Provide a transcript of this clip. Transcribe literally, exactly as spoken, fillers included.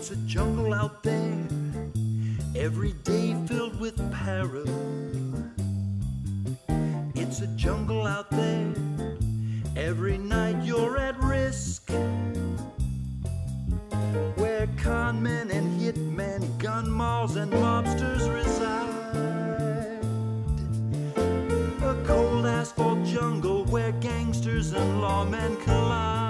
It's a jungle out there, every day filled with peril. It's a jungle out there, every night you're at risk, where con men and hitmen, gun malls and mobsters reside. A cold asphalt jungle where gangsters and lawmen collide.